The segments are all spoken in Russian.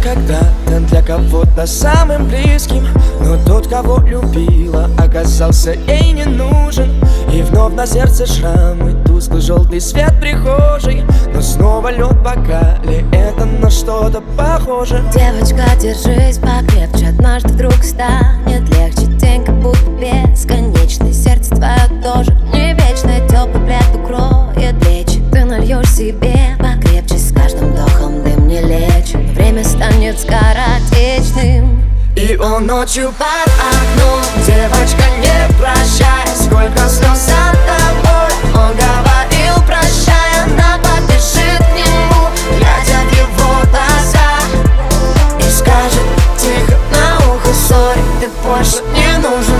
когда-то для кого-то самым близким, но тот, кого любила, оказался ей не нужен. И вновь на сердце шрамы, тусклый желтый свет прихожей, но снова лед в бокале, это на что-то похоже. Девочка, держись покрепче, однажды вдруг станет легче. День как будто бесконечный, сердце твое тоже не вечное. Теплый плед укроет плечи, ты нальешь себе покрепче. С каждым вдохом дым не лечит, время станет скоротечным. И он ночью под окном, девочка, не прощай, сколько слез от тобой. Он говорил прощай, она побежит к нему, глядя в его глаза, и скажет тихо на ухо: сори, ты больше не нужен.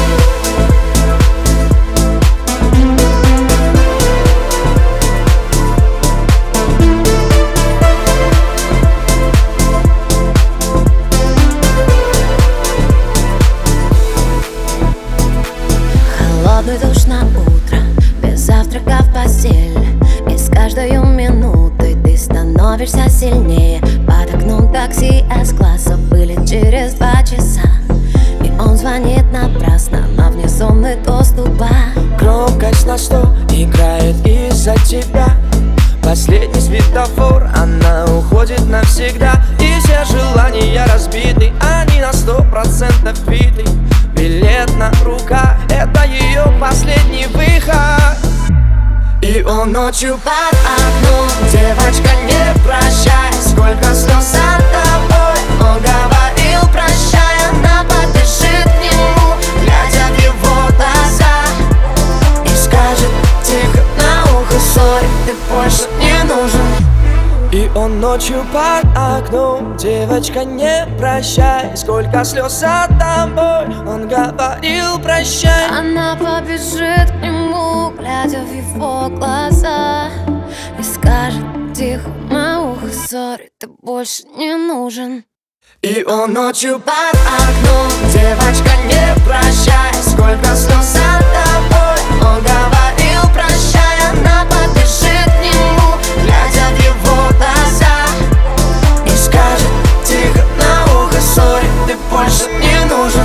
Холодный душ на утро, без завтрака в постель. И с каждой минутой ты становишься сильнее. Под окном такси С-класса вылет через 2 часа. И он звонит напрасно, на внезонный доступа. Громкость на 100 играет из-за тебя. Последний светофор, она уходит навсегда. И все желания разбиты, они на 100% биты. Билет на руках, это ее последний выход. И он ночью под окном, девочка, не прощай, сколько слез от тобой. Он говорил прощай, она побежит к нему, глядя в его глаза, и скажет тихо на ухо: сори, ты больше не нужен. И он ночью под окном, девочка, не прощай, сколько слез от тобой. Он говорил прощай, она побежит к нему, глядя в его глаза, и скажет тихо на ухо: сори, ты больше не нужен. И он ночью под окном, девочка, не прощай, сколько слез от тобой. Он говорил прощай, она побежит к нему, глядя в его глаза, и скажет тихо на ухо: сори, ты больше не нужен.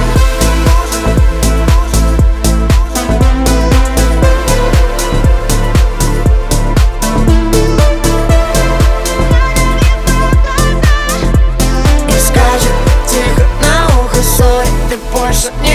И скажет тихо на ухо: сори, ты больше не